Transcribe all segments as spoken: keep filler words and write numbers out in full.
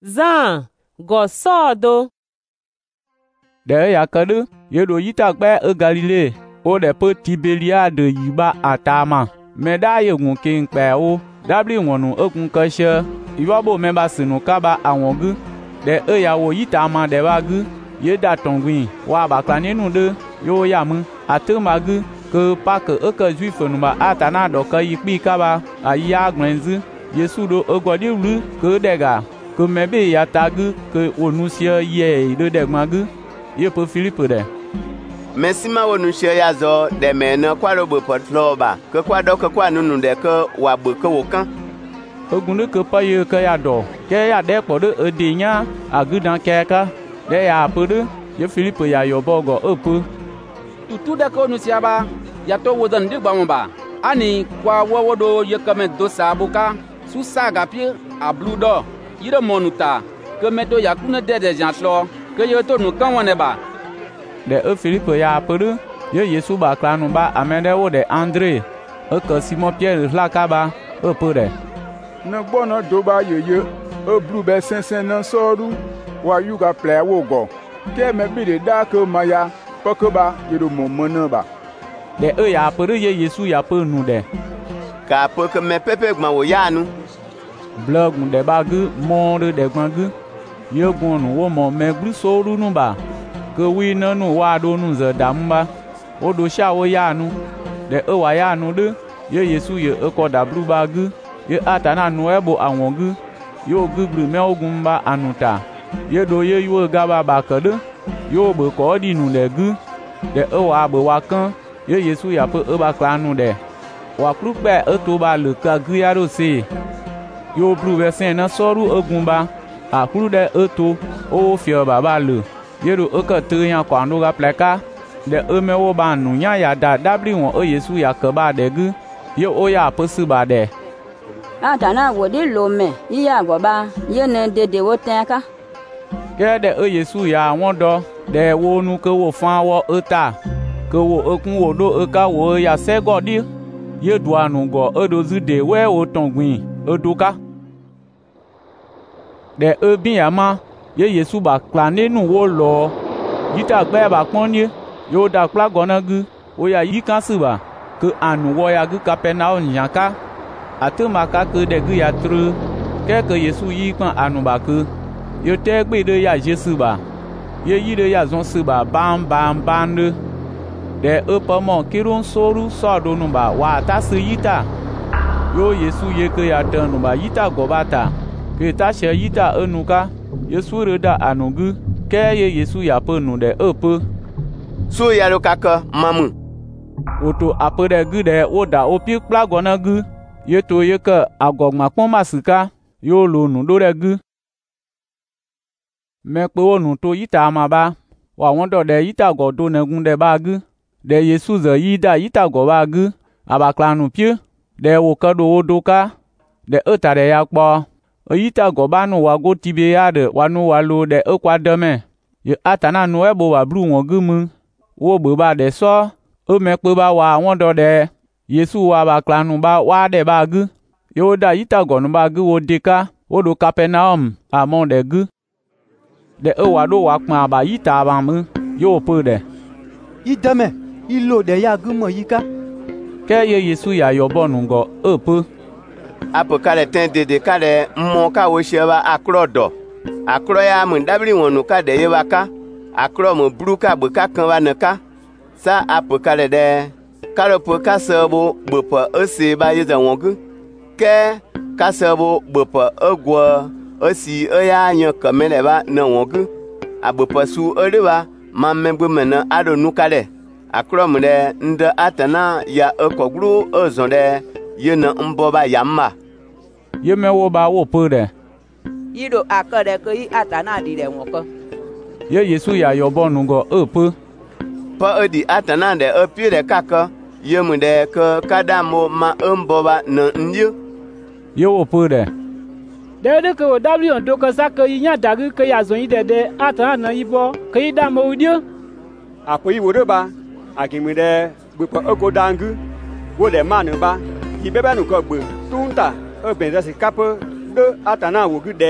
Zan go sodo. De ya kedu ye do yita gbe e Galilée o de pe Tiberia de yiba atama. Me da ye gun kin pe o dabli wonu ekun kashe iwabo me ba sinu kaba awon gu de e ya wo yita ma de ba gu ye da tongwin wa ba kla ninu de yo ya mu atema gu ke pa ke e ke juif nu ba atana do ke yipi kaba aya grenzu Yesu do egodi lu ke dega ke mebe ya tagu ke onusia ye de degma gu ye pe Philippe de Mesima onusia ya zo de mena kwa robo potloba ke kwa do ke kwa nunu de ke wa bu ke wokan ogun ke pa ye ke ya do ke ya de po de edinya agu dan ke ka de ya pe de ye Philippe ya yo bogo epu tutu de ke onusia ba ya to wodan de gba mo ba ani kwa wowodo ye kame do sabuka su saga pie a bludo yire monuta ke meto yakune de de janslo ke ye to nu kan wone ba de e Philippe ya peru ye Yesu ba klanu ba amede wo de André e ke Simon Pierre la kaba e pere na gbona do ba yeye e blu be sensen na soru wa yuga ple wo go ke me bi de da ke maya pokoba yero momona ba de e ya peru ye Yesu ya pe nu de ka pe ke me pepe gma wo ya nu blog de ba gu mon de gban gu ye gun nu wo mo me glu soru nu ba ke wi na nu wa do nu ze damba o do sha wo ya nu de e wa ya nu de ye Yesu ye e ko da blu ba gu ye atana nu ebo awon gu yo gu blu me ogun ba anuta ye do ye yo ga ba ba ke de yo be ko di nu de gu de e wa be wa kan ye Yesu ya pe e ba klanu de wa kru pe e to ba le ka gu ya ro se yo blu be sen na soru ogun ba a kru de e to o fio baba le yero eke te yan kwando ga pleka de emewo ba nu nya ya da dabli won e Yesu ya ke ba de gu ye o ya pesu ba de atana wo de lo me iya go ba ye ne de de wo tenka ke de e Yesu ya won do de wo nu ke wo fan wo eta ke wo ekun wo do e ka wo ya se godi ye do anu go e do zu de we o tongwin e do ka de e bin ya ma ye Yesu ba kla nenu wo lo yita gbe ba pon ni yo da kla gona gu o ya yi kan su ba ke anu wo ya gu Capernaum nyaka atema ka ke de gu ya tru ke ke Yesu yi kan anu ba ke yo te gbe de ya Jesu ba ye yi de ya zon su ba bam bam bam de de e pomo kirun soru so do nu ba wa ta su yita yo Yesu ye ke ya tan nu ba yita go bata ke ta she yita enuka Yesu reda anugu ke ye Yesu ya pe nu de epe so ya lo kaka mamu oto apere gu de o da o pi kpla gona gu ye to ye ke agogma pon masika yo lo nu do re gu me pe o nu to yita ma ba wa won do de yita go do na gun de ba gu de Yesu ze yida yita go ba gu abakla nu pi de wo ke do o do ka de eta de ya kpo oyita go ba nu wa go tibe ya de wa nu wa lo de e kwa de me ye atana nu ebo wa blu won gumu wo gbe ba de so o me pe ba wa won do de Yesu wa ba klanu ba wa de ba gu yo da yita go nu ba gu wo de ka wo do Capernaum amon de gu de e wa do wa pon ba yita ba mu yo pe de idame ilo de ya gu mo yika ke ye Yesu ya yo bonu go e pe apo kale ten de de kale mo ka wo sheba akro do akro ya mun dabri wonu ka de ye baka akro mo bru ka bu ka kan wa naka sa apo kale de kale po ka sebo bu po ose ba ye za wongu ke ka sebo bu po ogwo osi oya anyo kamele ba na wongu abu po su ore ba mamembu mena ado nu kale akro mo de nda atana ya okogru ozonde ye na mbo ba yamma ye me wo ba wo pe de yido akade ko yi atana di de won ko ye Yesu ya yo bonu go e pe pa odi atana de e pi de kaka ye mu de ko kadamo ma mbo ba na nyu ye wo pe de de de ko w do ko sa ko yi nya dagu ko ya zon yi de de atana na yibo ko yi da mo udio apo yi wo de ba akimi de gbe po oko dangu wo de manu ba yi bebe nu ko gbe tunta e ben se kapo de atana wo gude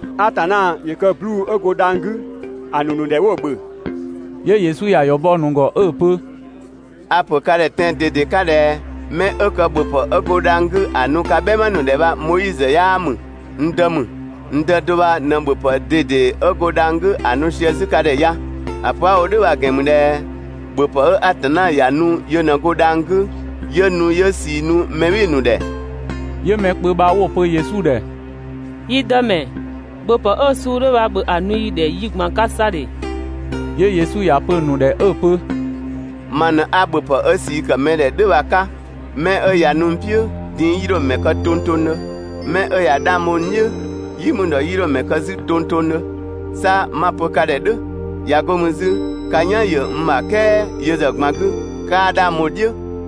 atana ye ke blu ego dangu anunu de wo gbe. Ye Yesu ya yobo nugo e peu. Apo kale ten dede kale me e ke bopo ego dangu anu ka be manu de ba Moïse ya mu ndemu ndedo ba na bopo dede ego dangu anu Jésus kale ya. Apo a ode wa gemu de bopo atana ya nu yo na go dangu yo nu yo si nu me wi nu de. Ye me pe ba wo pe Yesu de. Yi dame bopo o suru ba bu anu yi de yigman kasade. Ye Yesu ya pe nu de e peu. Mana abopo esi ka me de de waka me e ya nu mpio din yiro me ka tontono me e ya damonye yimu no yiro me ka zi tontono sa mapo ka de de ya gomuzu kanya yo ma ke yo zagmagu ka damodio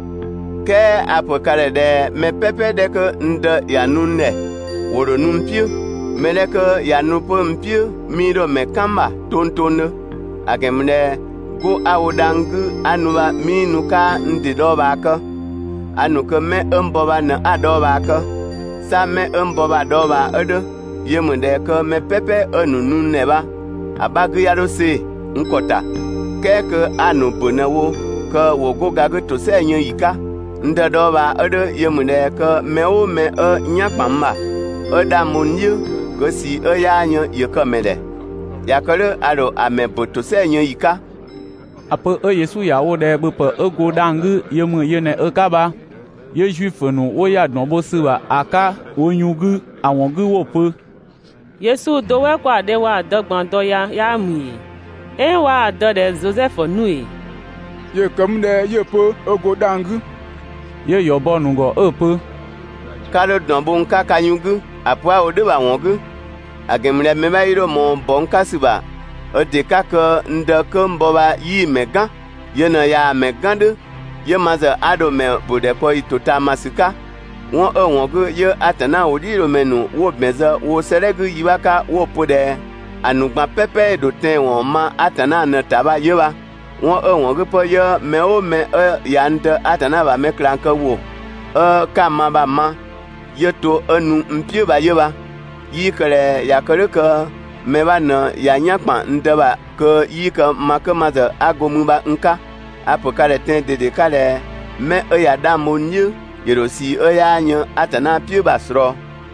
ke apo ka de me pepe de ko nda ya nu ne woro nu mpio me de ko ya nu po mpio miro me kamba tontono agemne go awodangu anuwa minuka ndi doba ka anuka me mboba na adoba ka sa me mboba doba edo yemunde ka me pepe onunu neba abagu yaro se nkota keke anu bonawo ka wogo gagu to se nyen yika nda doba edo yemunde ka me o me e nyakpamba oda munyu ko si e ya nyen yika mede yakole ado amebo to se nyen yika. Ape e Yesu ya wo de bepe ego dangu ye mu ye ne e kaba ye juif nu wo ya don bo se wa aka onyugu awon gu wo pe. Yesu do we kwa de wa dogban do ya ya mu e wa do de Joseph nu e ye kam de ye pe ego dangu ye yo bo nu go e pe kalo don bo nka kanyugu apwa o de wa won gu agemle me ba iro mo bon kasiba ode kaka ndaka mboba yi mega yena ya megande ye maza ado me bude ko itota masika won e won go ye atana odiro menu wo meza wo seregu yiwaka wo pode anugba pepe do ten won ma atana na taba yewa won e won go po ye me o me e yanda atana ba me klanka wo e kama ba ma ye to anu mpie ba yewa yi kale ya kale ka me ba na ya nyakpa ndeba ko yi ka maka maza agomu ba nka apo kale ten dede kale me e ya damonye yerosi e ya anya atana pie basro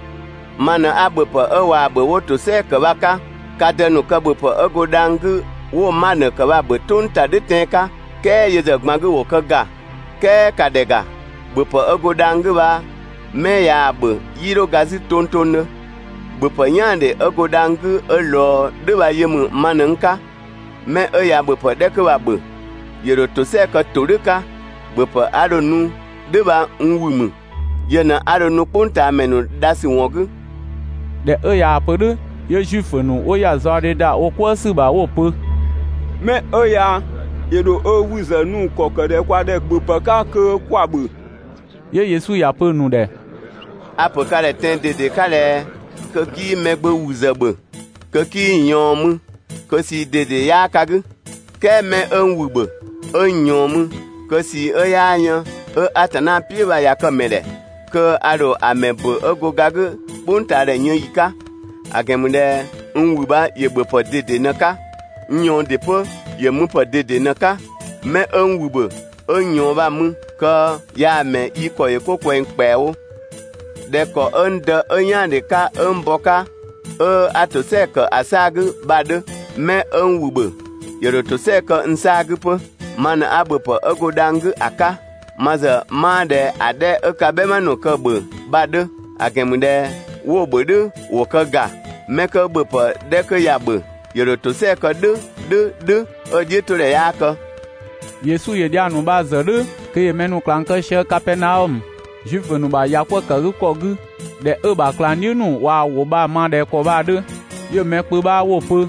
mana abopo e wa abo woto se ka baka kadenu ka bopo ego dangu wo mana ka ba betonta de tenka ke yeze gmagu wo ka ga ke kadega bopo ego dangu ba me ya abo yiro gazi tontonne bepo nyande ego dangu elo de ba yemu mananka me e ya bepo de ke ba be yero to se ka torika bepo adonu de ba nwumu yena adonu ponta menu dasi wogu de e ya pedu ye juif nu wo ya zade da wo kwasi ba wo pe me e ya yero o wuza nu kokode kwa de bepo ka ke kwa be ye Yesu ya pe nu de apo kale ten dede kale ke ki megbe wuzebe ke ki nyomu ke si dede ya kagu ke me enwugbe enyomu ke si e ya anya e atana piba ya kamele ke ado amebo ego gagu bunta de nyen yika agemunde nwuba yegbe po dede naka nyon depo yemu po dede naka me enwugbe enyon ba mu ke ya me iko yekoko enpewo deko ende enyande ka emboka e atoseka asagu bade me enwube yero toseka nsagu po mana abopo egodangu aka maza made ade ekabe manu ka be bade agemude wo bode wo ka ga me ka bopo deko yabe yero toseka de de de odie to le yaka Yesu ye dianu ba zede ke ye menu klanka she Capernaum juif nu ba ya kwa ka ko gu de e ba klan nu wa wo ba ma de ko ba de ye me pe ba wo pe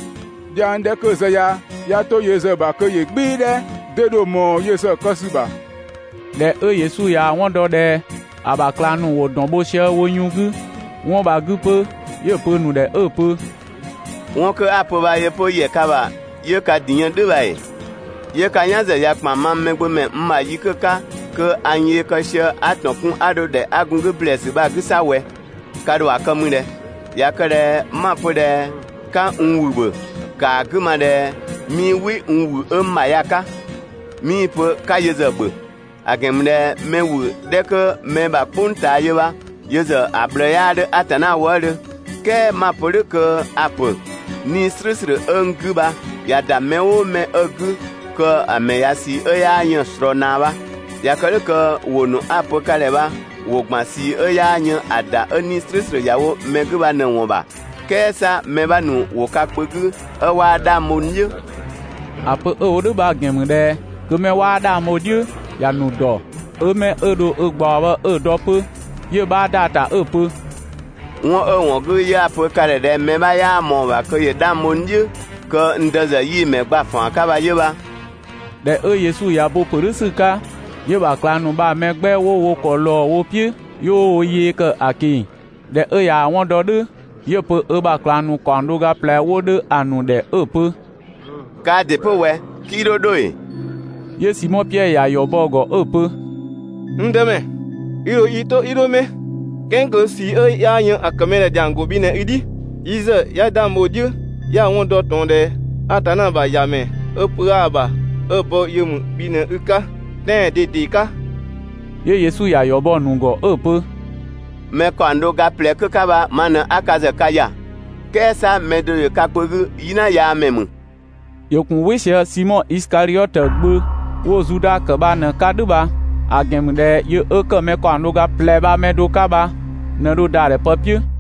jan de ko se ya ya to ye se ba ke ye gbi de de do mo ye se ko si ba de e Yesu ya won do de aba klan nu wo don bo se wo yun gu won ba gu pe ye pe nu de e pe won ke apo ba ye po ye ka ba ye ka diyan de ba ye ye ka nya ze ya pa ma megbe me mma yi ke ka ke anye ka she atokun ado de agungu bless ba gisawe kado akamure ya que de ma peu de ka unwu ka guma de mi wi unwu e mayaka mi peu ka yezebe agem de me wu de que me ba punta yeba yeze ableya de atana wode ke ma peu que ape ni stresre enguba ya da mewo me egu que ameya si e ya yin strona ba ya que que wono ape kaleba wo gba si e ya yin ada ni stresre yawo meguba na won kesa meba nu wo ka pegu e wa da monye ape e wo de ba gem de ke me wa da modie ya nu do e me e do e gba ba e do pe ye ba da ta e pe won e won gu ya pe ka de me ba ya mo ba ke ye da monye ke ndaza yi me gba fan ka ba ye ba de e Yesu ya bo perusuka ye ba klanu ba me gbe wo wo ko lo wo pie yo ye ke aki de e ya won do de ye pe e ba klanu kondo ga ple wo de anu de e pe ka de pe we ki do do e ye Simon Pierre ya yo bogo e pe ndeme iro ito iro me kengo si e ya yan akamene jango bi na idi ize ya da modieu ya won do ton de atana ba ya me e pra ba e bo yemu bi na uka den de de ka ye Yesu ya yo bo nungo e pe me kondo ga ple ke ka ba mana akaze kaya kesa me do ka pogu yina ya memu yo kun wishe Simon Iscariote gbe wo zuda ke ba na kaduba agem de ye e ke me kondo ga ple ba me do ka ba ne do da de papier